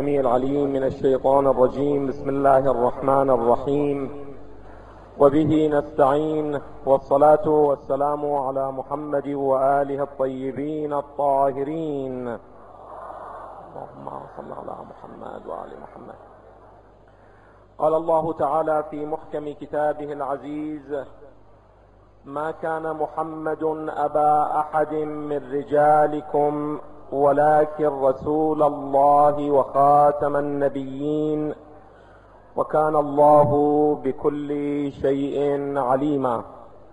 السميع العليم من الشيطان الرجيم. بسم الله الرحمن الرحيم، وبه نستعين، والصلاة والسلام على محمد وآله الطيبين الطاهرين. اللهم صل على محمد وآل محمد. قال الله تعالى في محكم كتابه العزيز: ما كان محمد أبا أحد من رجالكم ولكن رسول الله وخاتم النبيين وكان الله بكل شيء عليما.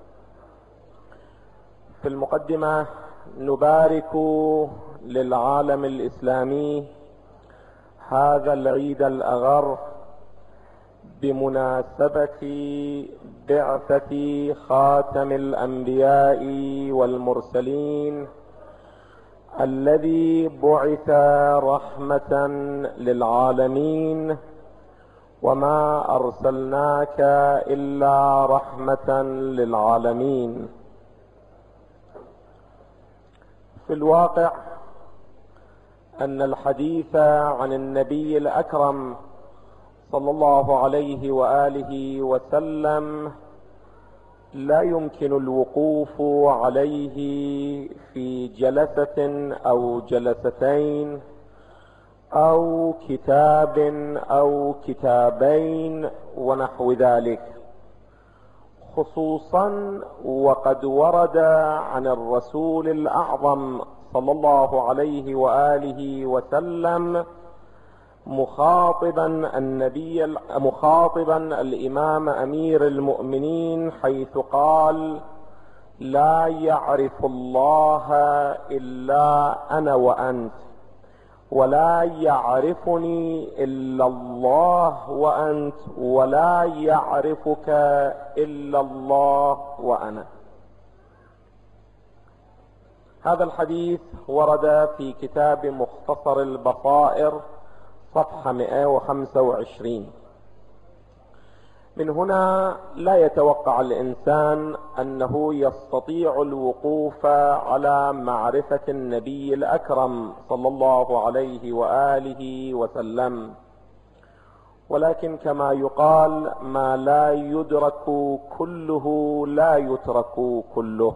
في المقدمة نبارك للعالم الإسلامي هذا العيد الأغر بمناسبة بعثة خاتم الأنبياء والمرسلين الذي بعث رحمة للعالمين، وما أرسلناك إلا رحمة للعالمين. في الواقع أن الحديث عن النبي الأكرم صلى الله عليه وآله وسلم لا يمكن الوقوف عليه في جلسة أو جلستين أو كتاب أو كتابين ونحو ذلك، خصوصا وقد ورد عن الرسول الأعظم صلى الله عليه وآله وسلم مخاطبا الإمام أمير المؤمنين، حيث قال: لا يعرف الله إلا أنا وأنت، ولا يعرفني إلا الله وأنت، ولا يعرفك إلا الله وأنا. هذا الحديث ورد في كتاب مختصر البصائر صفحة 125. من هنا لا يتوقع الإنسان أنه يستطيع الوقوف على معرفة النبي الأكرم صلى الله عليه وآله وسلم، ولكن كما يقال: ما لا يدرك كله لا يترك كله،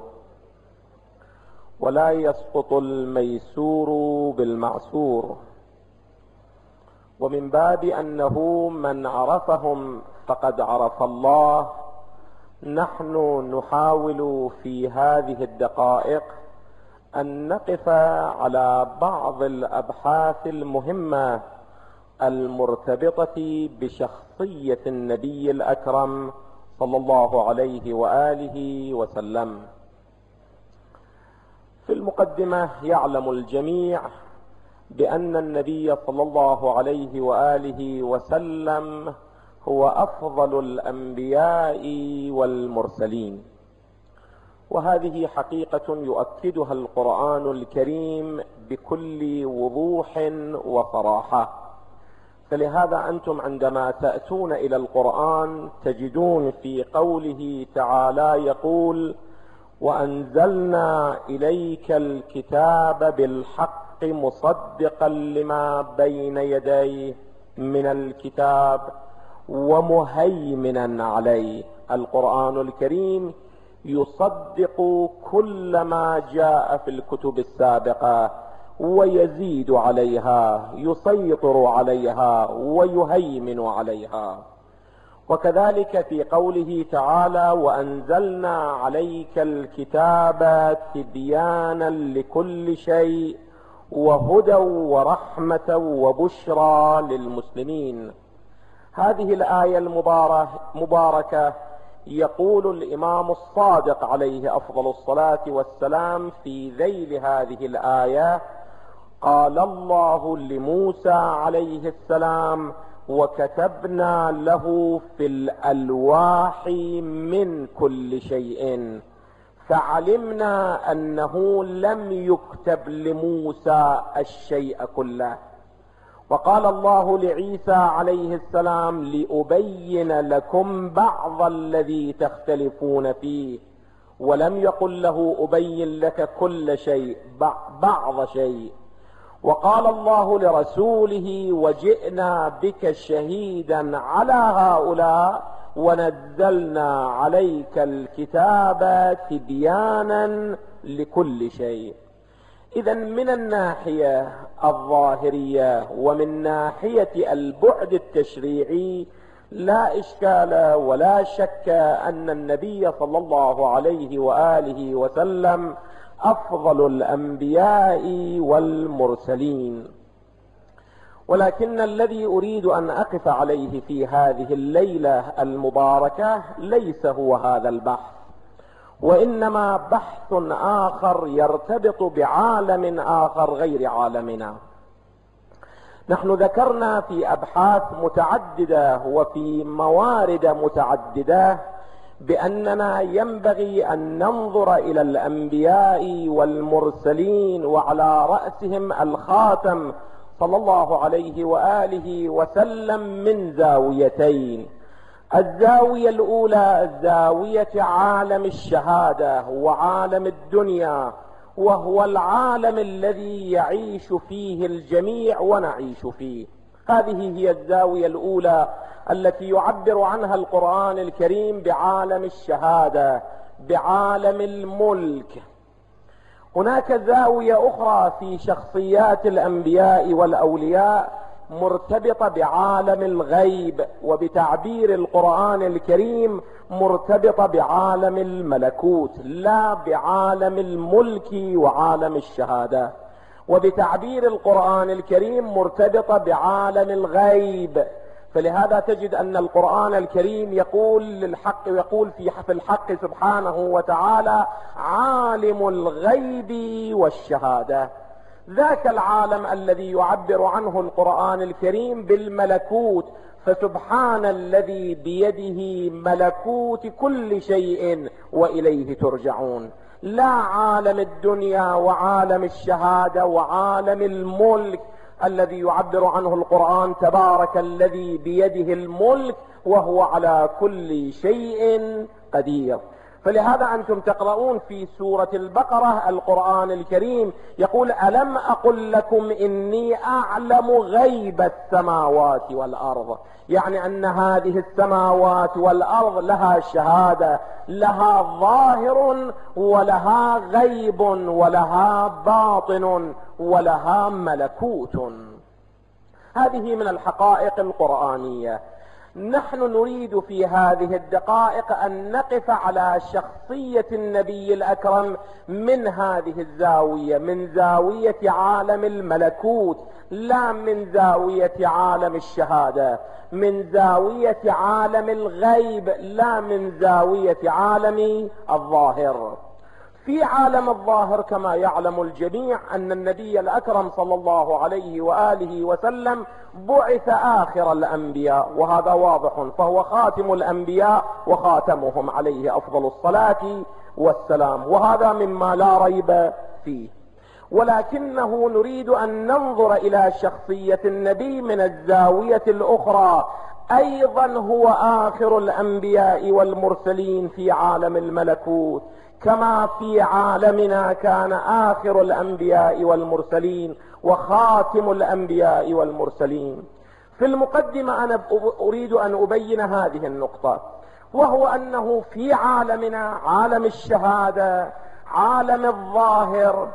ولا يسقط الميسور بالمعسور. ومن باب أنه من عرفهم فقد عرف الله، نحن نحاول في هذه الدقائق أن نقف على بعض الأبحاث المهمة المرتبطة بشخصية النبي الأكرم صلى الله عليه وآله وسلم. في المقدمة يعلم الجميع بأن النبي صلى الله عليه وآله وسلم هو أفضل الأنبياء والمرسلين، وهذه حقيقة يؤكدها القرآن الكريم بكل وضوح وصراحة. فلهذا أنتم عندما تأتون إلى القرآن تجدون في قوله تعالى يقول: وأنزلنا إليك الكتاب بالحق مصدقا لما بين يديه من الكتاب ومهيمنا عليه. القرآن الكريم يصدق كل ما جاء في الكتب السابقة ويزيد عليها، يسيطر عليها ويهيمن عليها. وكذلك في قوله تعالى: وأنزلنا عليك الكتاب تبيانا لكل شيء وهدى ورحمة وبشرى للمسلمين. هذه الآية المباركة يقول الإمام الصادق عليه أفضل الصلاة والسلام في ذيل هذه الآية: قال الله لموسى عليه السلام: وكتبنا له في الألواح من كل شيء، فعلمنا أنه لم يكتب لموسى الشيء كله. وقال الله لعيسى عليه السلام: لأبين لكم بعض الذي تختلفون فيه، ولم يقل له أبين لك كل شيء، بعض شيء. وقال الله لرسوله وجئنا بك شهيدا على هؤلاء ونزلنا عليك الكتاب تبيانا لكل شيء. إذا من الناحية الظاهرية ومن ناحية البعد التشريعي لا إشكال ولا شك أن النبي صلى الله عليه وآله وسلم أفضل الأنبياء والمرسلين. ولكن الذي أريد أن أقف عليه في هذه الليلة المباركة ليس هو هذا البحث، وإنما بحث آخر يرتبط بعالم آخر غير عالمنا. نحن ذكرنا في أبحاث متعددة وفي موارد متعددة بأننا ينبغي أن ننظر إلى الأنبياء والمرسلين وعلى رأسهم الخاتم صلى الله عليه وآله وسلم من زاويتين. الزاوية الأولى زاوية عالم الشهادة وعالم الدنيا، وهو العالم الذي يعيش فيه الجميع ونعيش فيه. هذه هي الزاوية الأولى التي يعبر عنها القرآن الكريم بعالم الشهادة، بعالم الملك. هناك زاوية أخرى في شخصيات الأنبياء والأولياء مرتبطة بعالم الغيب، وبتعبير القرآن الكريم مرتبطة بعالم الملكوت لا بعالم الملك وعالم الشهادة. وبتعبير القرآن الكريم مرتبطة بعالم الغيب. فلهذا تجد أن القرآن الكريم يقول للحق، يقول في الحق سبحانه وتعالى عالم الغيب والشهادة. ذاك العالم الذي يعبر عنه القرآن الكريم بالملكوت، فسبحان الذي بيده ملكوت كل شيء وإليه ترجعون. لا عالم الدنيا وعالم الشهادة وعالم الملك الذي يعبر عنه القرآن تبارك الذي بيده الملك وهو على كل شيء قدير. فلهذا أنتم تقرؤون في سورة البقرة القرآن الكريم يقول ألم أقل لكم إني أعلم غيب السماوات والأرض، يعني أن هذه السماوات والأرض لها شهادة، لها ظاهر ولها غيب ولها باطن ولها ملكوت. هذه من الحقائق القرآنية. نحن نريد في هذه الدقائق أن نقف على شخصية النبي الأكرم من هذه الزاوية، من زاوية عالم الملكوت لا من زاوية عالم الشهادة، من زاوية عالم الغيب لا من زاوية عالم الظاهر. في عالم الظاهر كما يعلم الجميع أن النبي الأكرم صلى الله عليه وآله وسلم بعث آخر الأنبياء، وهذا واضح، فهو خاتم الأنبياء وخاتمهم عليه أفضل الصلاة والسلام، وهذا مما لا ريب فيه. ولكنه نريد أن ننظر إلى شخصية النبي من الزاوية الأخرى. أيضا هو آخر الأنبياء والمرسلين في عالم الملكوت، كما في عالمنا كان آخر الأنبياء والمرسلين وخاتم الأنبياء والمرسلين. في المقدمة أنا أريد أن أبين هذه النقطة، وهو أنه في عالمنا عالم الشهادة عالم الظاهر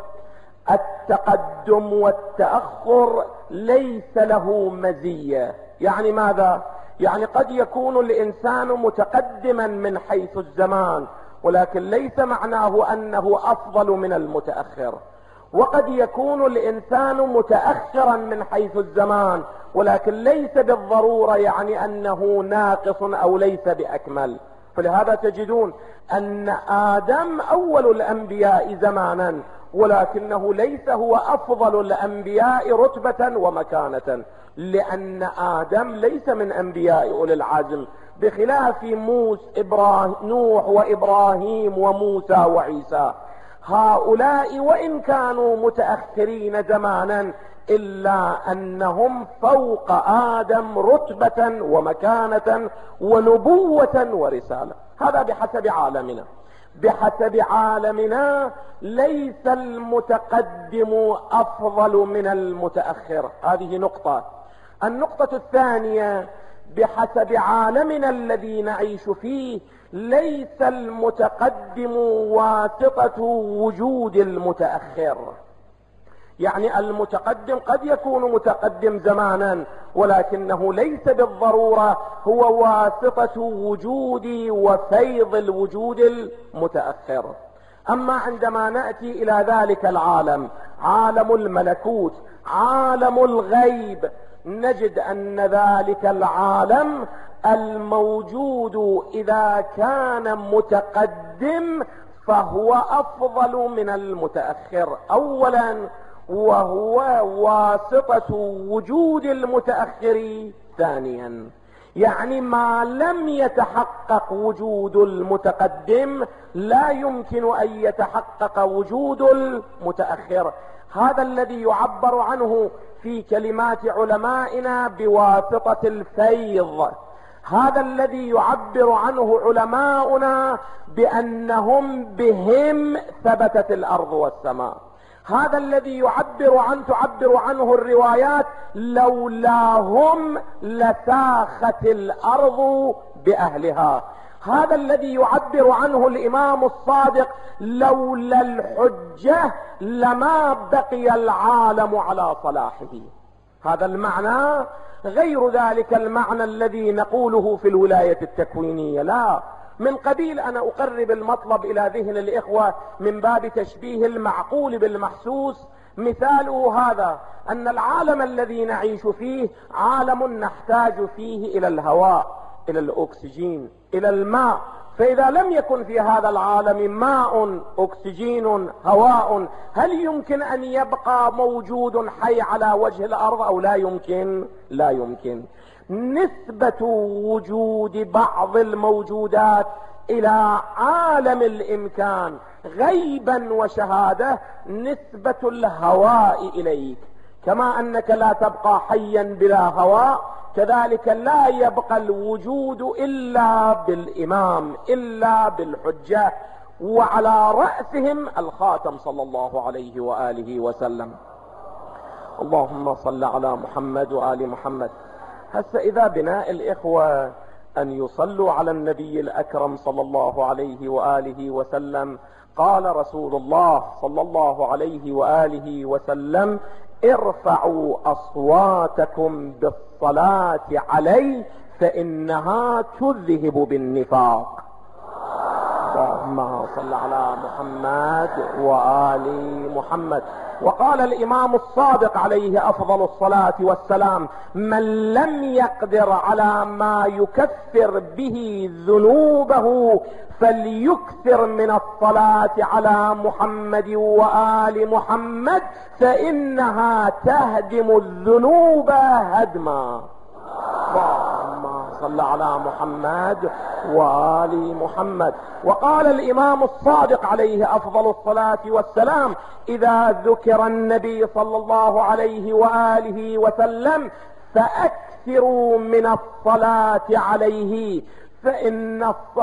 التقدم والتأخر ليس له مزية. يعني ماذا؟ يعني قد يكون الإنسان متقدما من حيث الزمان، ولكن ليس معناه أنه أفضل من المتأخر. وقد يكون الإنسان متأخرا من حيث الزمان، ولكن ليس بالضرورة يعني أنه ناقص أو ليس بأكمل. فلهذا تجدون أن آدم أول الأنبياء زمانا، ولكنه ليس هو أفضل الأنبياء رتبة ومكانة، لأن آدم ليس من أنبياء أولي العزم، بخلاف نوح وإبراهيم وموسى وعيسى. هؤلاء وإن كانوا متأخرين زمانا إلا أنهم فوق آدم رتبة ومكانة ونبوة ورسالة. هذا بحسب عالمنا. بحسب عالمنا ليس المتقدم أفضل من المتأخر. هذه نقطة. النقطة الثانية، بحسب عالمنا الذي نعيش فيه ليس المتقدم واسطة وجود المتأخر. يعني المتقدم قد يكون متقدم زمانا، ولكنه ليس بالضرورة هو واسطة وجود وفيض الوجود المتأخر. أما عندما نأتي إلى ذلك العالم، عالم الملكوت، عالم الغيب، نجد أن ذلك العالم الموجود إذا كان متقدم فهو أفضل من المتأخر أولا، وهو واسطة وجود المتأخر ثانيا. يعني ما لم يتحقق وجود المتقدم لا يمكن أن يتحقق وجود المتأخر. هذا الذي يعبر عنه في كلمات علمائنا بواسطة الفيض. هذا الذي يعبر عنه علماؤنا بأنهم بهم ثبتت الأرض والسماء. هذا الذي تعبر عنه الروايات لولاهم لساخت الأرض بأهلها. هذا الذي يعبر عنه الإمام الصادق لولا الحجة لما بقي العالم على صلاحه. هذا المعنى غير ذلك المعنى الذي نقوله في الولاية التكوينية، لا، من قبيل أنا أقرب المطلب إلى ذهن الإخوة من باب تشبيه المعقول بالمحسوس. مثاله هذا، أن العالم الذي نعيش فيه عالم نحتاج فيه إلى الهواء، إلى الأكسجين، إلى الماء. فإذا لم يكن في هذا العالم ماء، أكسجين، هواء، هل يمكن أن يبقى موجود حي على وجه الأرض أو لا يمكن؟ لا يمكن. نسبة وجود بعض الموجودات إلى عالم الإمكان غيبا وشهادة نسبة الهواء إليك. كما أنك لا تبقى حيا بلا هواء، كذلك لا يبقى الوجود إلا بالإمام، إلا بالحجة، وعلى رأسهم الخاتم صلى الله عليه وآله وسلم. اللهم صل على محمد وآل محمد. هسه إذا بناء الإخوة أن يصلوا على النبي الأكرم صلى الله عليه وآله وسلم. قال رسول الله صلى الله عليه وآله وسلم: ارفعوا أصواتكم بالصلاة علي فإنها تذهب بالنفاق. اللهم صل على محمد وآل محمد. وقال الإمام الصادق عليه أفضل الصلاة والسلام: من لم يقدر على ما يكفر به ذنوبه فليكثر من الصلاة على محمد وآل محمد فإنها تهدم الذنوب هدما. اللهم صل على محمد وآل محمد. وقال الإمام الصادق عليه أفضل الصلاة والسلام: إذا ذكر النبي صلى الله عليه وآله وسلم فأكثروا من الصلاة عليه فإن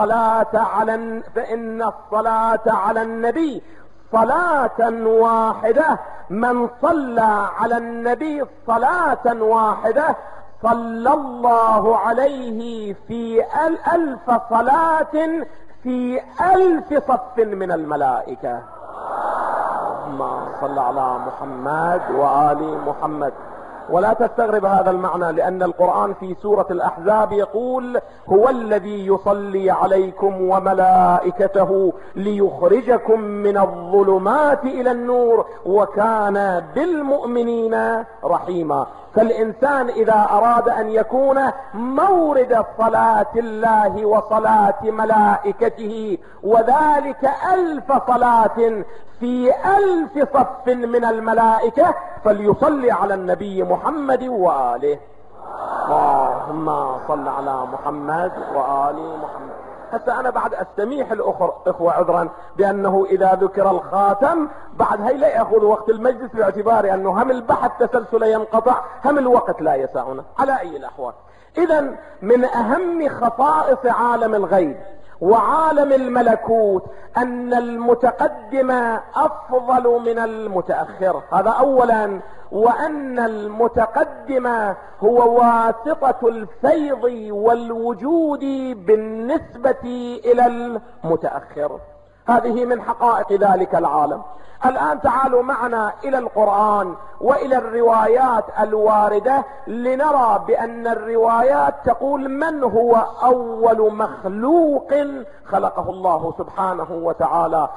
الصلاة على النبي صلاة واحدة، من صلى على النبي صلاة واحدة صلى الله عليه في 1000 صلاة في 1000 صف من الملائكة. اللهم صل على محمد وآل محمد. ولا تستغرب هذا المعنى، لأن القرآن في سورة الأحزاب يقول: هو الذي يصلي عليكم وملائكته ليخرجكم من الظلمات إلى النور وكان بالمؤمنين رحيما. فالإنسان إذا أراد أن يكون مورد صلاة الله وصلاة ملائكته، وذلك 1000 صلاة في 1000 صف من الملائكة، فليصلي على النبي محمد وآله. اللهم صل على محمد وآل محمد. هسه انا بعد استميح الاخوة عذرا بانه اذا ذكر الخاتم بعد هي لا ياخذ وقت المجلس باعتبار انه هم البحث تسلسل ينقطع هم الوقت لا يسعنا على اي الاحوال. اذا من اهم خصائص عالم الغيب وعالم الملكوت ان المتقدم افضل من المتاخر، هذا اولا، وان المتقدم هو واسطة الفيض والوجود بالنسبة الى المتاخر. هذه من حقائق ذلك العالم. الآن تعالوا معنا إلى القرآن وإلى الروايات الواردة لنرى بأن الروايات تقول من هو أول مخلوق خلقه الله سبحانه وتعالى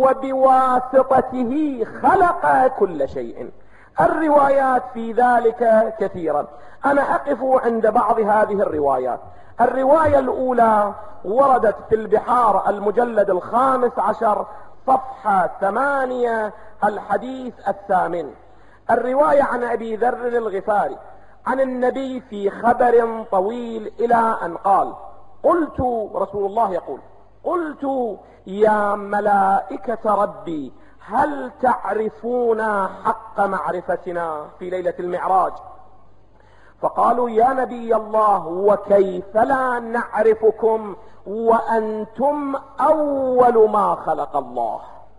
وبواسطته خلق كل شيء. الروايات في ذلك كثيرا، أنا أقف عند بعض هذه الروايات. الرواية الأولى وردت في البحار المجلد 15 صفحة 8 الحديث 8. الرواية عن أبي ذر الغفاري عن النبي في خبر طويل إلى أن قال: قلت، رسول الله يقول: قلت يا ملائكة ربي هل تعرفون حق معرفتنا في ليلة المعراج؟ فقالوا: يا نبي الله وكيف لا نعرفكم وأنتم أول ما خلق الله،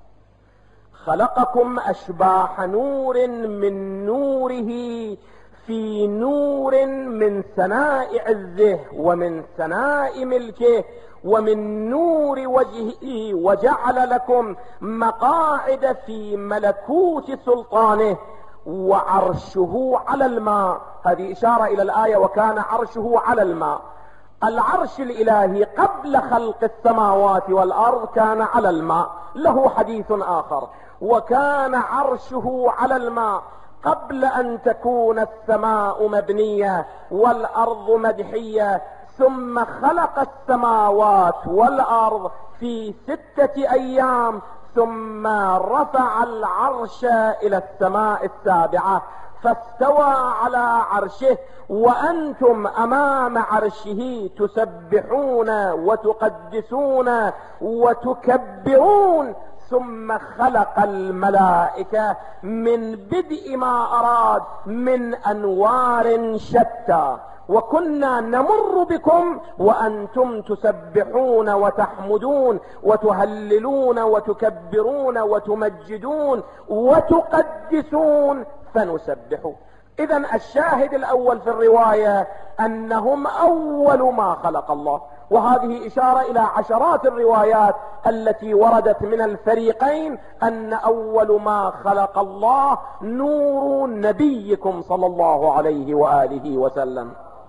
خلقكم أشباح نور من نوره في نور من سناء عزه ومن سناء ملكه ومن نور وجهه، وجعل لكم مقاعد في ملكوت سلطانه وعرشه على الماء. هذه إشارة إلى الآية: وكان عرشه على الماء. العرش الإلهي قبل خلق السماوات والأرض كان على الماء، له حديث آخر: وكان عرشه على الماء قبل أن تكون السماء مبنية والأرض مدحية، ثم خلق السماوات والأرض في 6 أيام، ثم رفع العرش إلى السماء السابعة فاستوى على عرشه، وأنتم أمام عرشه تسبحون وتقدسون وتكبرون. ثم خلق الملائكة من بدء ما أراد من أنوار شتى، وكنا نمر بكم وأنتم تسبحون وتحمدون وتهللون وتكبرون وتمجدون وتقدسون فنسبح. إذن الشاهد الأول في الرواية أنهم أول ما خلق الله، وهذه إشارة إلى عشرات الروايات التي وردت من الفريقين أن أول ما خلق الله نور نبيكم صلى الله عليه وآله وسلم.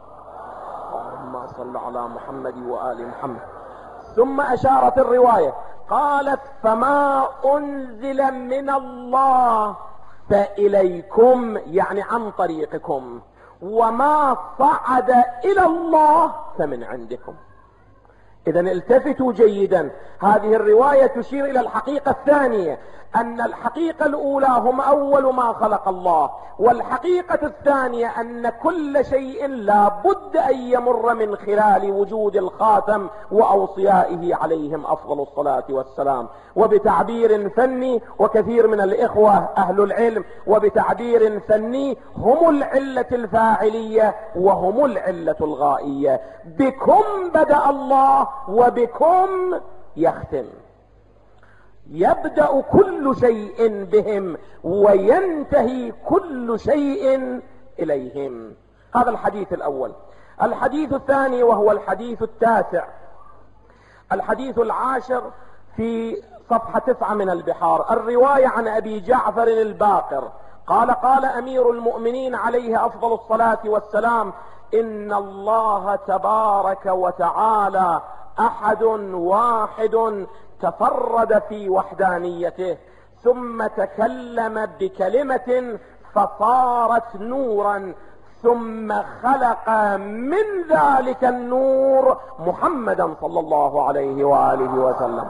اللهم صل على محمد وآل محمد. ثم أشارت الرواية قالت: فما أنزل من الله فإليكم، يعني عن طريقكم، وما صعد إلى الله فمن عندكم. إذن التفتوا جيدا، هذه الرواية تشير إلى الحقيقة الثانية، أن الحقيقة الأولى هم أول ما خلق الله، والحقيقة الثانية أن كل شيء لا بد أن يمر من خلال وجود الخاتم وأوصيائه عليهم أفضل الصلاة والسلام. وبتعبير فني، وكثير من الإخوة أهل العلم وبتعبير فني هم العلة الفاعلية وهم العلة الغائية. بكم بدأ الله وبكم يختم، يبدأ كل شيء بهم وينتهي كل شيء إليهم. هذا الحديث الأول. الحديث الثاني وهو الحديث التاسع، الحديث العاشر في صفحة 9 من البحار. الرواية عن أبي جعفر الباقر قال: قال أمير المؤمنين عليه أفضل الصلاة والسلام: إن الله تبارك وتعالى أحد واحد تفرد في وحدانيته، ثم تكلم بكلمة فصارت نورا، ثم خلق من ذلك النور محمدا صلى الله عليه وآله وسلم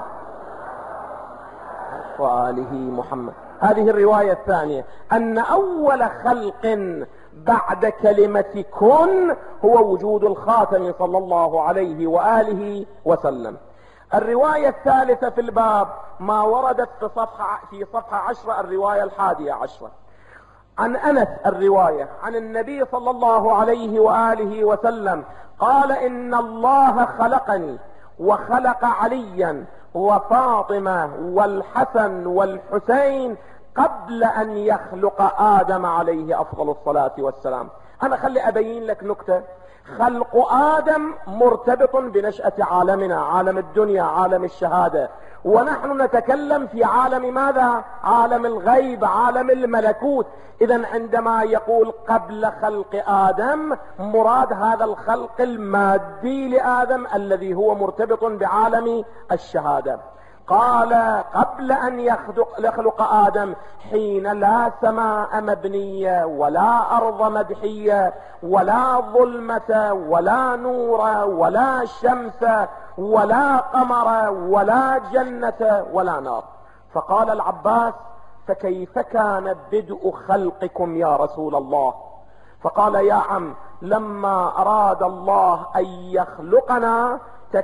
وآله محمد. هذه الرواية الثانية، أن أول خلق بعد كلمة كن هو وجود الخاتم صلى الله عليه وآله وسلم. الرواية الثالثة في الباب ما وردت في صفحة 10، الرواية 11 عن أنس، الرواية عن النبي صلى الله عليه وآله وسلم قال: إن الله خلقني وخلق عليا وفاطمة والحسن والحسين قبل أن يخلق آدم عليه أفضل الصلاة والسلام. أنا خلي أبين لك نكتة. خلق آدم مرتبط بنشأة عالمنا، عالم الدنيا، عالم الشهادة، ونحن نتكلم في عالم ماذا؟ عالم الغيب، عالم الملكوت. إذن عندما يقول قبل خلق آدم، مراد هذا الخلق المادي لآدم الذي هو مرتبط بعالم الشهادة. قال: قبل أن يخلق آدم، حين لا سماء مبنية ولا أرض مدحية ولا ظلمة ولا نور ولا شمس ولا قمر ولا جنة ولا نار. فقال العباس: فكيف كان بدء خلقكم يا رسول الله؟ فقال: يا عم، لما أراد الله أن يخلقنا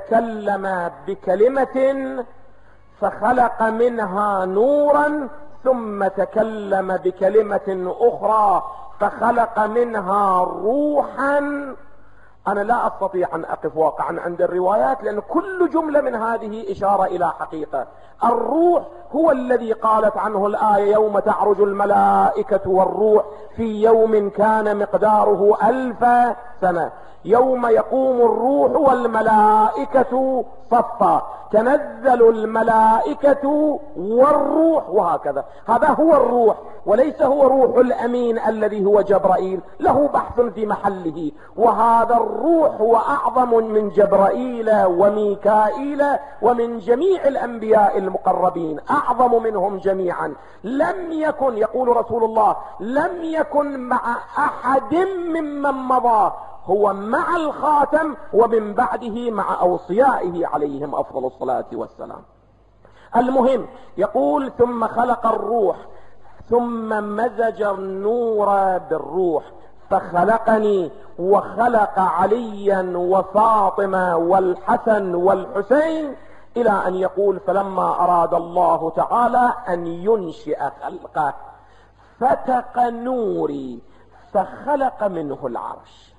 تكلم بكلمة فخلق منها نورا، ثم تكلم بكلمة أخرى فخلق منها روحا. أنا لا أستطيع أن أقف واقعا عند الروايات، لأن كل جملة من هذه إشارة إلى حقيقة. الروح هو الذي قالت عنه الآية: يوم تعرج الملائكة والروح في يوم كان مقداره 1000 سنة. يوم يقوم الروح والملائكة صفا، تنزل الملائكة والروح، وهكذا. هذا هو الروح، وليس هو روح الأمين الذي هو جبرائيل، له بحث في محله. وهذا الروح هو أعظم من جبرائيل وميكائيل ومن جميع الأنبياء المقربين، أعظم منهم جميعا. لم يكن، يقول رسول الله، لم يكن مع أحد ممن مضى، هو مع الخاتم ومن بعده مع أوصيائه عليهم أفضل الصلاة والسلام. المهم، يقول: ثم خلق الروح ثم مزج النور بالروح فخلقني وخلق عليا وفاطمة والحسن والحسين، إلى أن يقول: فلما أراد الله تعالى أن ينشئ خلقه فتق نوري فخلق منه العرش.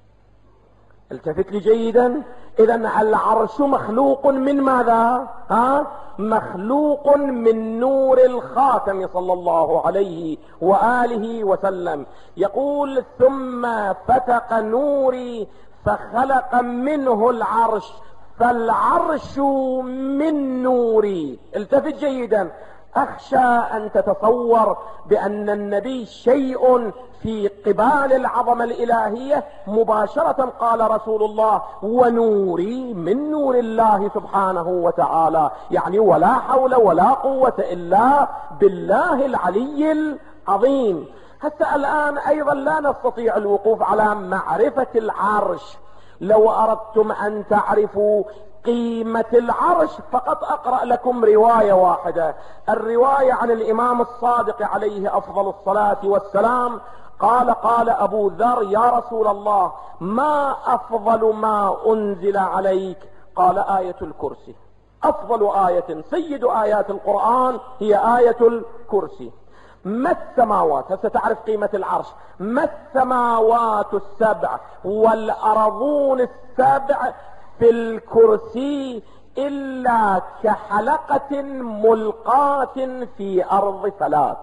التفت لي جيدا. إذن العرش مخلوق من ماذا؟ مخلوق من نور الخاتم صلى الله عليه وآله وسلم. يقول: ثم فتق نوري فخلق منه العرش، فالعرش من نوري. التفت جيدا. أخشى أن تتصور بأن النبي شيء في قبال العظمة الإلهية مباشرة قال رسول الله: ونوري من نور الله سبحانه وتعالى، يعني ولا حول ولا قوة إلا بالله العلي العظيم. حتى الآن أيضا لا نستطيع الوقوف على معرفة العرش. لو أردتم أن تعرفوا قيمة العرش فقط أقرأ لكم رواية واحدة، الرواية عن الإمام الصادق عليه أفضل الصلاة والسلام. قال أبو ذر: يا رسول الله، ما أفضل ما أنزل عليك؟ قال: آية الكرسي. أفضل آية، سيد آيات القرآن هي آية الكرسي. ما السماوات، هسه تعرف قيمة العرش، ما السماوات السبع والأرضون السبع في الكرسي إلا كحلقة ملقاة في أرض فلات.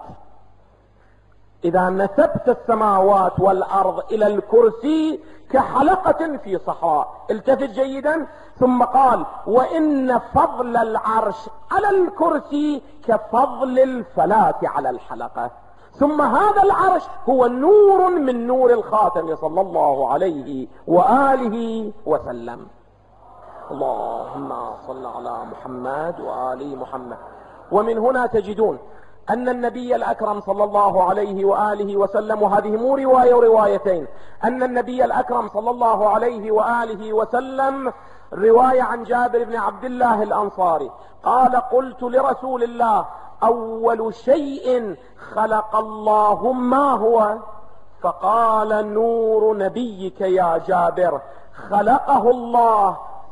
إذا نسبت السماوات والأرض إلى الكرسي كحلقة في صحراء. التفت جيدا. ثم قال: وإن فضل العرش على الكرسي كفضل الفلاة على الحلقة. ثم هذا العرش هو نور من نور الخاتم صلى الله عليه وآله وسلم. اللهم صل على محمد وآل محمد. ومن هنا تجدون أن النبي الأكرم صلى الله عليه وآله وسلم، وهذه مو رواية وروايتين، أن النبي الأكرم صلى الله عليه وآله وسلم، رواية عن جابر بن عبد الله الأنصاري قال: قلت لرسول الله: أول شيء خلق الله ما هو؟ فقال: نور نبيك يا جابر، خلقه الله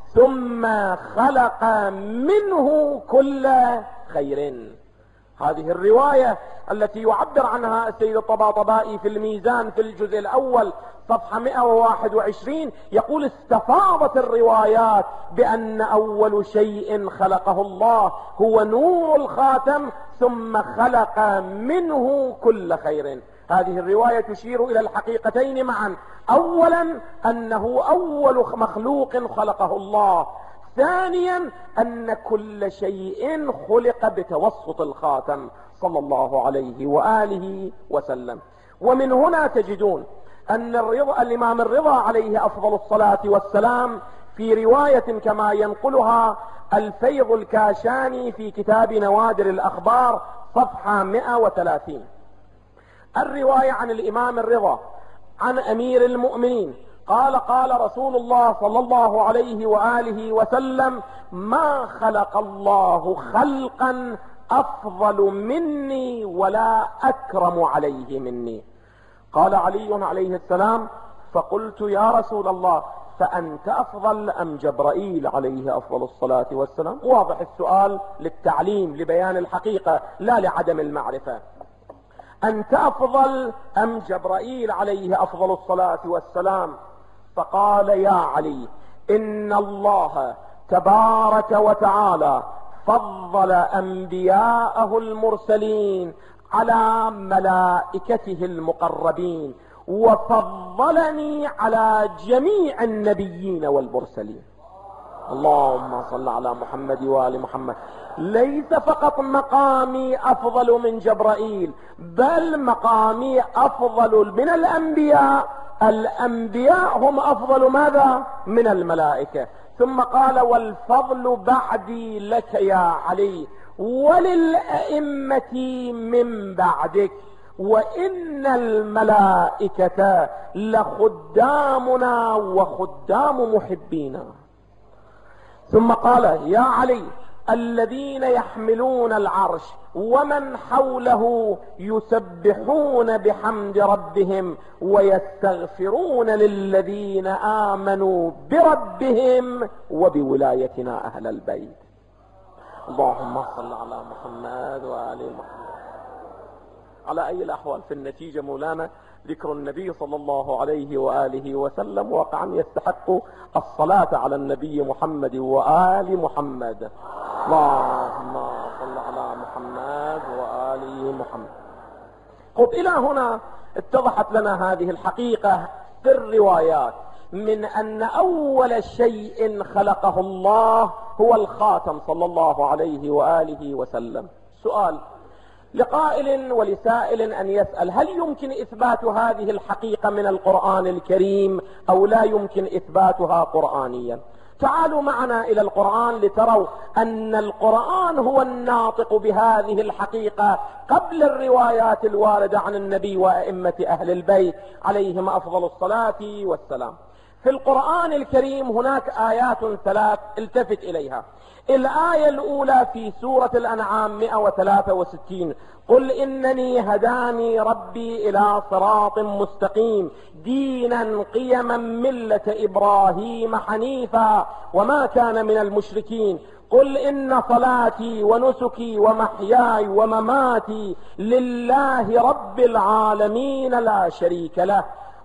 ثم خلق منه كل خير. هذه الرواية التي يعبر عنها السيد الطباطبائي في الميزان في الجزء الأول صفحة 121 يقول: استفاضت الروايات بأن أول شيء خلقه الله هو نور الخاتم ثم خلق منه كل خير. هذه الرواية تشير إلى الحقيقتين معا: أولا أنه أول مخلوق خلقه الله، ثانيا أن كل شيء خلق بتوسط الخاتم صلى الله عليه وآله وسلم. ومن هنا تجدون أن الإمام الرضا عليه أفضل الصلاة والسلام في رواية كما ينقلها الفيض الكاشاني في كتاب نوادر الأخبار صفحة 130، الرواية عن الإمام الرضا عن أمير المؤمنين قال: قال رسول الله صلى الله عليه وآله وسلم: ما خلق الله خلقا أفضل مني ولا أكرم عليه مني. قال علي عليه السلام: فقلت يا رسول الله فأنت أفضل أم جبرائيل عليه أفضل الصلاة والسلام؟ واضح السؤال للتعليم لبيان الحقيقة لا لعدم المعرفة. أنت أفضل أم جبرائيل عليه أفضل الصلاة والسلام؟ فقال: يا علي، إن الله تبارك وتعالى فضل أنبياءه المرسلين على ملائكته المقربين، وفضلني على جميع النبيين والمرسلين. اللهم صل على محمد وآل محمد. ليس فقط مقامي أفضل من جبرائيل، بل مقامي أفضل من الأنبياء. الأنبياء هم أفضل ماذا؟ من الملائكة. ثم قال: والفضل بعدي لك يا علي وللأئمة من بعدك، وإن الملائكة لخدامنا وخدام محبينا. ثم قال: يا علي، الذين يحملون العرش ومن حوله يسبحون بحمد ربهم ويستغفرون للذين آمنوا بربهم وبولايتنا أهل البيت. اللهم صل على محمد وآل محمد. على أي الأحوال في النتيجة مولانا ذكر النبي صلى الله عليه وآله وسلم واقعا يستحق الصلاة على النبي محمد وآل محمد. اللهم صل على محمد وآل محمد. قد إلى هنا اتضحت لنا هذه الحقيقة في الروايات من أن أول شيء خلقه الله هو الخاتم صلى الله عليه وآله وسلم. سؤال لقائل ولسائل أن يسأل: هل يمكن إثبات هذه الحقيقة من القرآن الكريم أو لا يمكن إثباتها قرآنيا؟ تعالوا معنا إلى القرآن لتروا أن القرآن هو الناطق بهذه الحقيقة قبل الروايات الواردة عن النبي وأئمة أهل البيت عليهم أفضل الصلاة والسلام. في القرآن الكريم هناك آيات ثلاث التفت إليها. الآية الأولى في سورة الأنعام 163: قل إنني هداني ربي إلى صراط مستقيم دينا قيما ملة إبراهيم حنيفا وما كان من المشركين. قل إن صلاتي ونسكي ومحياي ومماتي لله رب العالمين لا شريك له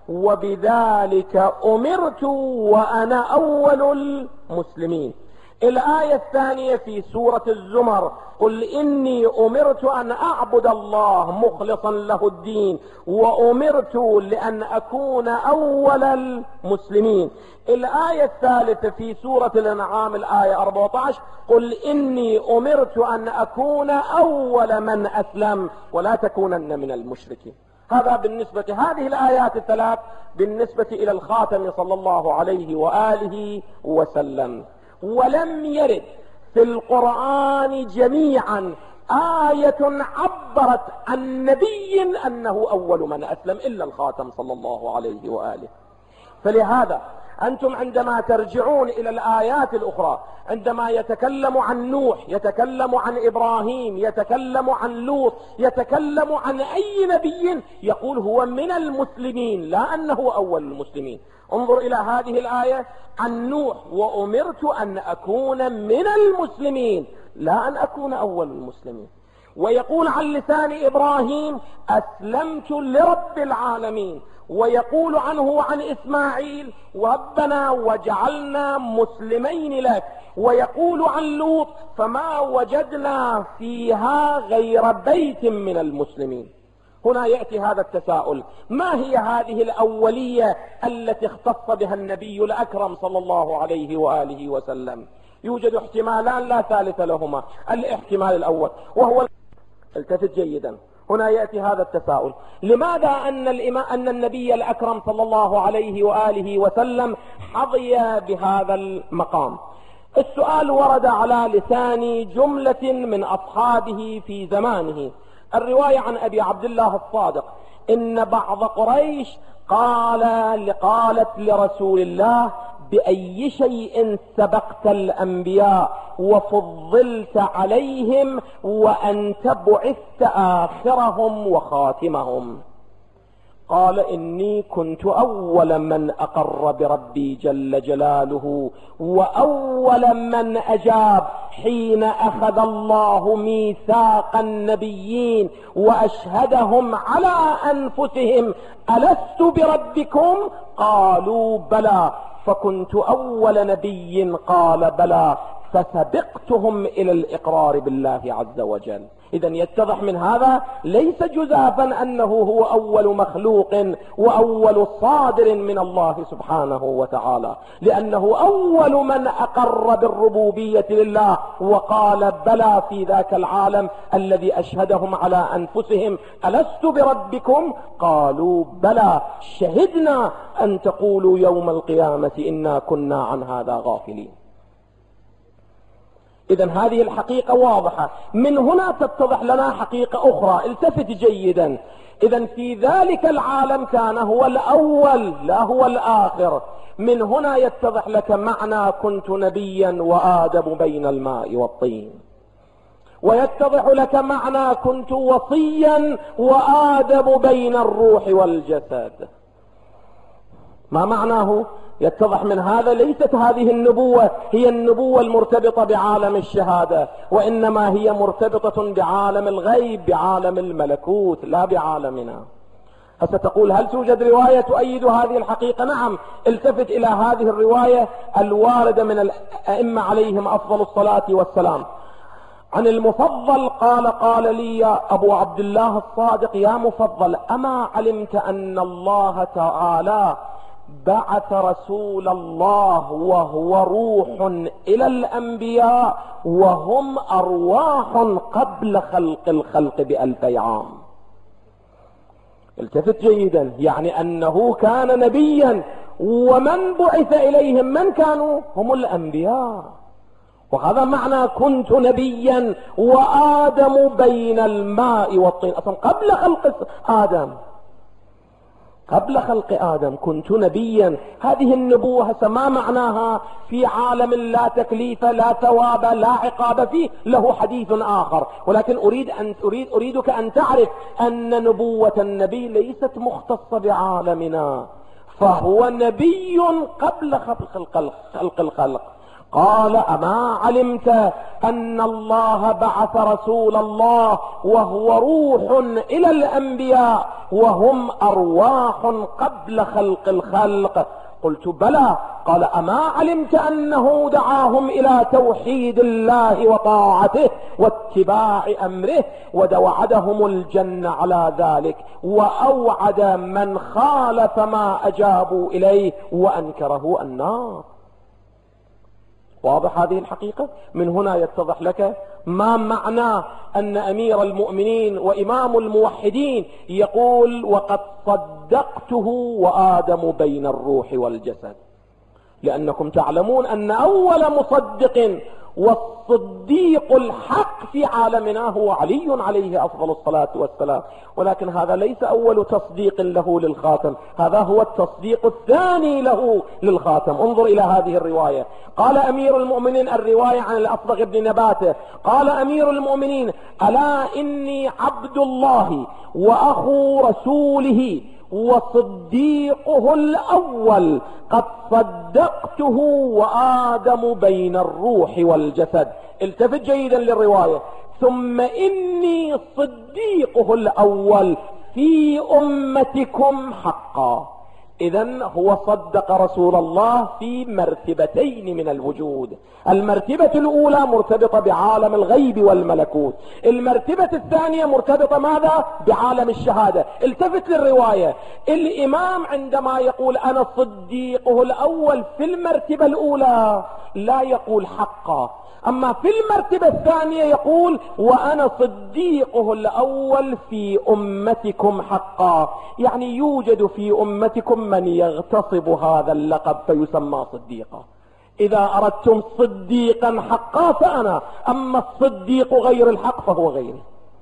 وبذلك أمرت وأنا أول المسلمين. الآية الثانية في سورة الزمر: قل إني أمرت أن أعبد الله مخلصا له الدين وأمرت لأن أكون أول المسلمين. الآية الثالثة في سورة الأنعام الآية 14: قل إني أمرت أن أكون أول من أسلم ولا تكونن من المشركين. هذا بالنسبة هذه الآيات الثلاث بالنسبة إلى الخاتم صلى الله عليه وآله وسلم. ولم يرد في القرآن جميعا آية عبرت عن نبي أنه أول من أسلم إلا الخاتم صلى الله عليه وآله. فلهذا أنتم عندما ترجعون إلى الآيات الأخرى، عندما يتكلم عن نوح، يتكلم عن إبراهيم، يتكلم عن لوط، يتكلم عن أي نبي، يقول هو من المسلمين، لا أنه أول المسلمين. انظر إلى هذه الآية عن نوح: وأمرت أن أكون من المسلمين، لا أن أكون أول المسلمين. ويقول عن لسان إبراهيم: أسلمت لرب العالمين. ويقول عنه وعن إسماعيل: ربنا وجعلنا مسلمين لك. ويقول عن لوط: فما وجدنا فيها غير بيت من المسلمين. هنا يأتي هذا التساؤل: ما هي هذه الأولية التي اختص بها النبي الأكرم صلى الله عليه وآله وسلم؟ يوجد احتمالان لا ثالث لهما. الاحتمال الأول وهو، التفت جيدا، هنا يأتي هذا التساؤل: لماذا أن النبي الأكرم صلى الله عليه وآله وسلم حظي بهذا المقام؟ السؤال ورد على لسان جملة من أصحابه في زمانه. الرواية عن أبي عبد الله الصادق: إن بعض قريش قالت لرسول الله: بأي شيء سبقت الأنبياء وفضلت عليهم وأنت بعثت آخرهم وخاتمهم؟ قال: إني كنت أول من أقر بربي جل جلاله وأول من أجاب حين أخذ الله ميثاق النبيين وأشهدهم على أنفسهم: ألست بربكم؟ قالوا: بلى. فكنت أول نبي قال: بلى، فسبقتهم إلى الإقرار بالله عز وجل. إذن يتضح من هذا ليس جزافا أنه هو أول مخلوق وأول صادر من الله سبحانه وتعالى، لأنه أول من أقر بالربوبية لله وقال: بلى، في ذاك العالم الذي أشهدهم على أنفسهم: ألست بربكم؟ قالوا: بلى، شهدنا أن تقولوا يوم القيامة إنا كنا عن هذا غافلين. إذن هذه الحقيقة واضحة. من هنا تتضح لنا حقيقة أخرى، التفت جيدا. إذن في ذلك العالم كان هو الأول لا هو الآخر. من هنا يتضح لك معنى كنت نبيا وآدم بين الماء والطين، ويتضح لك معنى كنت وصيا وآدم بين الروح والجسد. ما معناه؟ يتضح من هذا ليست هذه النبوة هي النبوة المرتبطة بعالم الشهادة، وإنما هي مرتبطة بعالم الغيب، بعالم الملكوت، لا بعالمنا. ستقول: هل توجد رواية تؤيد هذه الحقيقة؟ نعم، التفت إلى هذه الرواية الواردة من الأئمة عليهم أفضل الصلاة والسلام. عن المفضل قال لي يا أبو عبد الله الصادق: يا مفضل، أما علمت أن الله تعالى بعث رسول الله وهو روح إلى الأنبياء وهم أرواح قبل خلق الخلق ب1000 عام؟ التفت جيدا، يعني أنه كان نبيا، ومن بعث إليهم من كانوا؟ هم الأنبياء. وهذا معنى كنت نبيا وآدم بين الماء والطين. أصلا قبل خلق آدم، قبل خلق آدم كنت نبيا. هذه النبوة ما معناها في عالم لا تكليف لا ثواب لا عقاب فيه، له حديث آخر، ولكن أريدك أن تعرف أن نبوة النبي ليست مختصة بعالمنا، فهو نبي قبل خلق الخلق. قال: أما علمت أن الله بعث رسول الله وهو روح إلى الأنبياء وهم أرواح قبل خلق الخلق؟ قلت: بلى. قال: أما علمت أنه دعاهم إلى توحيد الله وطاعته واتباع أمره ووعدهم الجنة على ذلك، وأوعد من خالف ما أجابوا إليه وأنكره النار؟ واضح هذه الحقيقة؟ من هنا يتضح لك ما معنى أن أمير المؤمنين وإمام الموحدين يقول: وقد صدقته وآدم بين الروح والجسد. لأنكم تعلمون أن أول مصدق والصديق الحق في عالمنا هو علي عليه أفضل الصلاة والسلام. ولكن هذا ليس أول تصديق له للخاتم، هذا هو التصديق الثاني له للخاتم. انظر إلى هذه الرواية. قال أمير المؤمنين، الرواية عن الأصبغ بن نباته، قال أمير المؤمنين: ألا إني عبد الله وأخو رسوله وصديقه الأول، قد صدقته وآدم بين الروح والجسد. التفت جيدا للرواية. ثم إني صديقه الأول في أمتكم حقا. إذن هو صدق رسول الله في مرتبتين من الوجود. المرتبة الأولى مرتبطة بعالم الغيب والملكوت، المرتبة الثانية مرتبطة ماذا؟ بعالم الشهادة. التفت للرواية. الإمام عندما يقول أنا صديقه الأول في المرتبة الأولى لا يقول حقا، أما في المرتبة الثانية يقول وأنا صديقه الأول في أمتكم حقا. يعني يوجد في أمتكم من يغتصب هذا اللقب فيسمى صديقا. إذا أردتم صديقا حقا فأنا، أما الصديق غير الحق فهو غيري.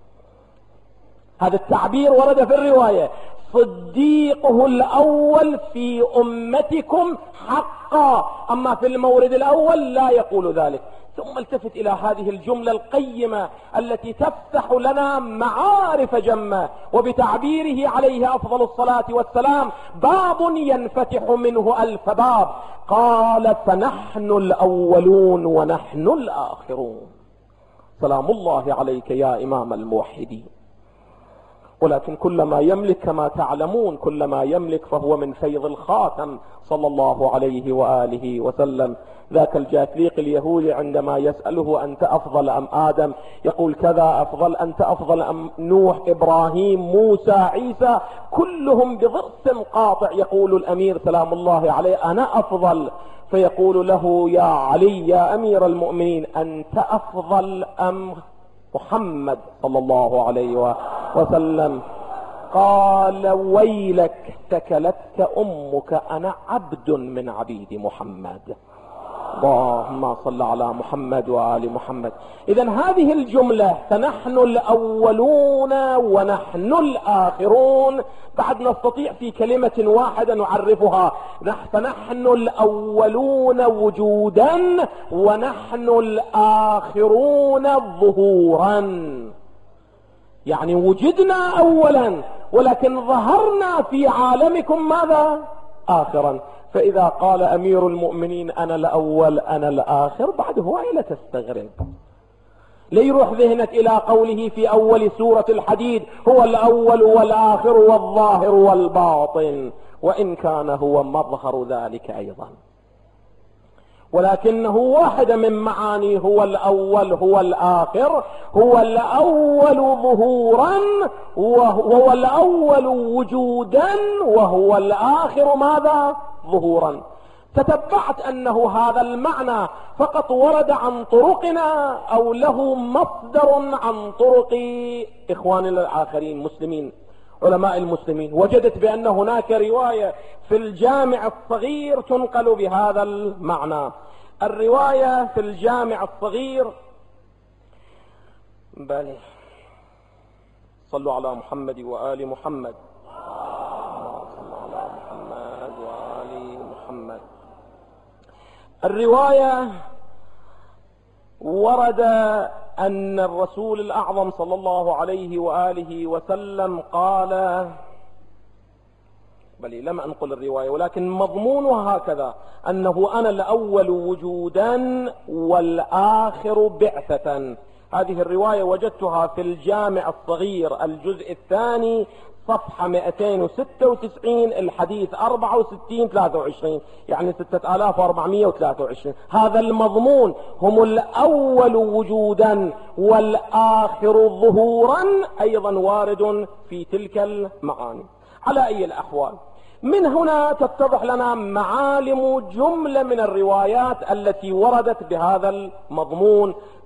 هذا التعبير ورد في الرواية: صديقه الأول في أمتكم حقا، أما في المورد الأول لا يقول ذلك. ثم التفت إلى هذه الجملة القيمة التي تفتح لنا معارف جمة، وبتعبيره عليه أفضل الصلاة والسلام باب ينفتح منه ألف باب. قال: فنحن الأولون ونحن الآخرون. سلام الله عليك يا إمام الموحدين. ولكن كل ما يملك كما تعلمون، كل ما يملك فهو من فيض الخاتم صلى الله عليه وآله وسلم. ذاك الجاثليق اليهودي عندما يسأله أنت أفضل أم آدم، يقول كذا أفضل، أنت أفضل أم نوح، إبراهيم، موسى، عيسى، كلهم بضرس قاطع يقول الأمير سلام الله عليه أنا أفضل. فيقول له يا علي يا أمير المؤمنين أنت أفضل أم محمد صلى الله عليه وسلم؟ قال ويلك ثكلتك أمك، أنا عبد من عبيد محمد. اللهم صل على محمد وآل محمد. إذن هذه الجملة فنحن الأولون ونحن الآخرون بعد نستطيع في كلمة واحدة نعرفها: فنحن الأولون وجودا ونحن الآخرون ظهورا. يعني وجدنا أولا ولكن ظهرنا في عالمكم ماذا؟ آخرا. فإذا قال أمير المؤمنين أنا الأول أنا الآخر، بعد هواية لا تستغرب. ليروح ذهنك إلى قوله في أول سورة الحديد هو الأول والآخر والظاهر والباطن، وإن كان هو مظهر ذلك أيضا، ولكنه واحدة من معاني هو الأول هو الآخر. هو الأول ظهورا وهو الأول وجودا وهو الآخر ماذا؟ ظهورا. تتبعت أنه هذا المعنى فقط ورد عن طرقنا أو له مصدر عن طرق إخواننا الآخرين مسلمين علماء المسلمين. وجدت بأن هناك رواية في الجامع الصغير تنقل بهذا المعنى. الرواية في الجامع الصغير بل صلوا على محمد وآل محمد. الرواية ورد أن الرسول الأعظم صلى الله عليه وآله وسلم قال، بل لم أنقل الرواية ولكن مضمونها هكذا: أنه أنا الأول وجودا والآخر بعثة. هذه الرواية وجدتها في الجامع الصغير الجزء الثاني صفحة 296 الحديث 64-23، يعني 6423. هذا المضمون: هم الأول وجودا والآخر ظهورا، أيضا وارد في تلك المعاني. على أي الأحوال، من هنا تتضح لنا معالم جملة من الروايات التي وردت بهذا المضمون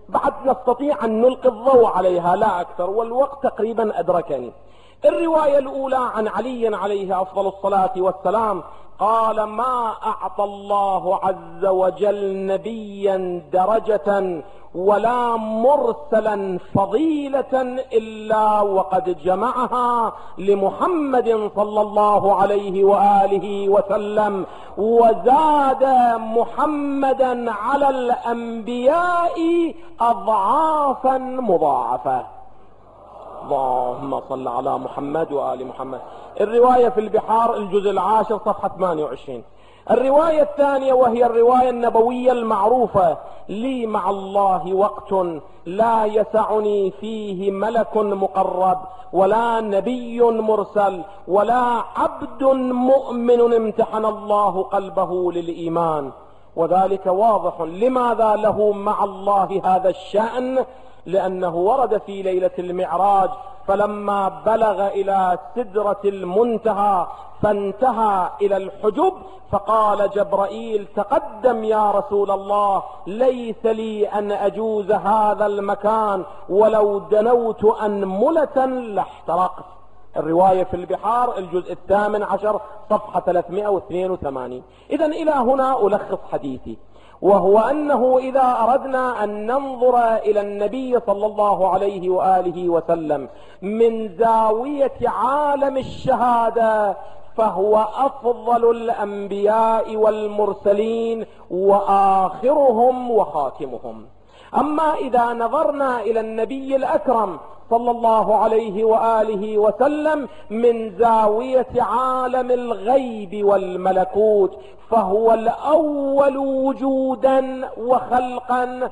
بعد نستطيع أن نلقي الضوء عليها لا أكثر، والوقت تقريبا أدركني. الرواية الأولى عن علي عليه أفضل الصلاة والسلام قال: ما أعطى الله عز وجل نبيا درجة ولا مرسلا فضيلة إلا وقد جمعها لمحمد صلى الله عليه وآله وسلم، وزاد محمدا على الأنبياء أضعافا مضاعفة. اللهم صل على محمد وآل محمد. الرواية في البحار الجزء 10 صفحة 28. الرواية الثانية وهي الرواية النبوية المعروفة: لي مع الله وقت لا يسعني فيه ملك مقرب ولا نبي مرسل ولا عبد مؤمن امتحن الله قلبه للإيمان. وذلك واضح. لماذا له مع الله هذا الشأن؟ لأنه ورد في ليلة المعراج: فلما بلغ إلى سدرة المنتهى فانتهى إلى الحجب فقال جبرائيل: تقدم يا رسول الله، ليس لي أن أجوز هذا المكان، ولو دنوت أنملة لاحترقت. الرواية في البحار الجزء 18 صفحة 382. إذن إلى هنا ألخص حديثي، وهو أنه إذا أردنا أن ننظر إلى النبي صلى الله عليه وآله وسلم من زاوية عالم الشهادة فهو أفضل الأنبياء والمرسلين وآخرهم وخاتمهم. أما إذا نظرنا إلى النبي الأكرم صلى الله عليه وآله وسلم من زاوية عالم الغيب والملكوت فهو الأول وجودا وخلقا،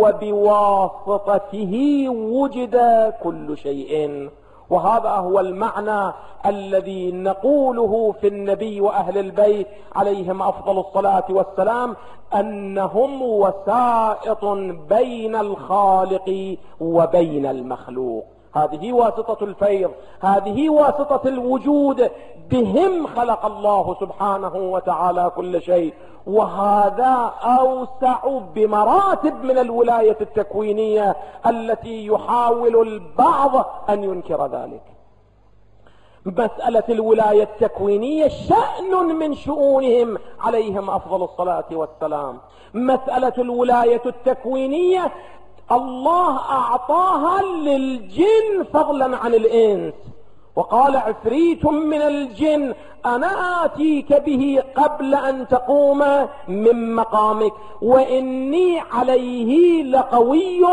وبواسطته وجد كل شيء. وهذا هو المعنى الذي نقوله في النبي وأهل البيت عليهم أفضل الصلاة والسلام: أنهم وسائط بين الخالق وبين المخلوق. هذه واسطة الفيض، هذه واسطة الوجود، بهم خلق الله سبحانه وتعالى كل شيء. وهذا أوسع بمراتب من الولاية التكوينية التي يحاول البعض أن ينكر ذلك. مسألة الولاية التكوينية شأن من شؤونهم عليهم أفضل الصلاة والسلام. مسألة الولاية التكوينية الله أعطاها للجن فضلا عن الإنس، وقال: عفريت من الجن أنا آتيك به قبل أن تقوم من مقامك وإني عليه لقوي.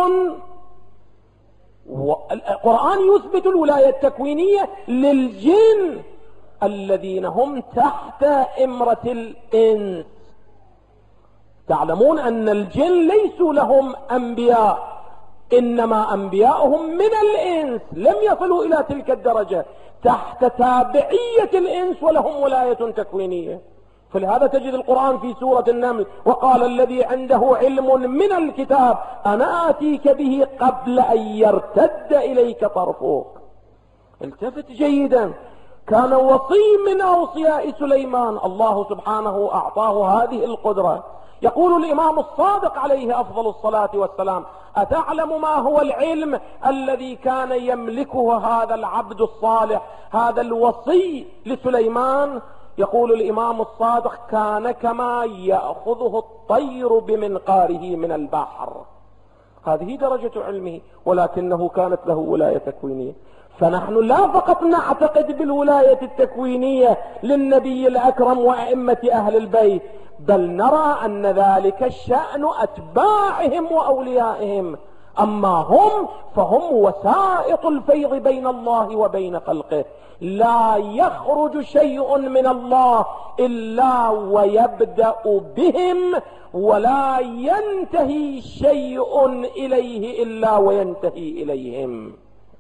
القرآن يثبت الولاية التكوينية للجن الذين هم تحت إمرة الإنس. تعلمون أن الجن ليسوا لهم أنبياء، إنما أنبياؤهم من الإنس، لم يصلوا إلى تلك الدرجة، تحت تابعية الإنس ولهم ولاية تكوينية. فلهذا تجد القرآن في سورة النمل: وقال الذي عنده علم من الكتاب أنا آتيك به قبل أن يرتد إليك طرفك. التفت جيدا، كان وصي من أوصياء سليمان، الله سبحانه أعطاه هذه القدرة. يقول الإمام الصادق عليه أفضل الصلاة والسلام: أتعلم ما هو العلم الذي كان يملكه هذا العبد الصالح، هذا الوصي لسليمان؟ يقول الإمام الصادق: كان كما يأخذه الطير بمنقاره من البحر. هذه درجة علمه، ولكنه كانت له ولاية تكوينية. فنحن لا فقط نعتقد بالولاية التكوينية للنبي الأكرم وأئمة أهل البيت، بل نرى أن ذلك الشأن أتباعهم وأوليائهم. أما هم فهم وسائط الفيض بين الله وبين خلقه. لا يخرج شيء من الله إلا ويبدأ بهم، ولا ينتهي شيء إليه إلا وينتهي إليهم.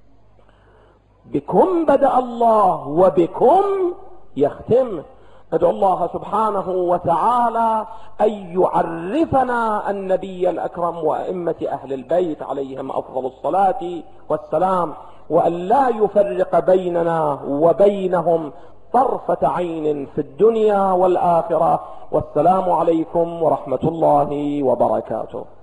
بكم بدأ الله وبكم يختم. ندعو الله سبحانه وتعالى أن يعرفنا النبي الأكرم وأئمة أهل البيت عليهم أفضل الصلاة والسلام، وأن لا يفرق بيننا وبينهم طرفة عين في الدنيا والآخرة. والسلام عليكم ورحمة الله وبركاته.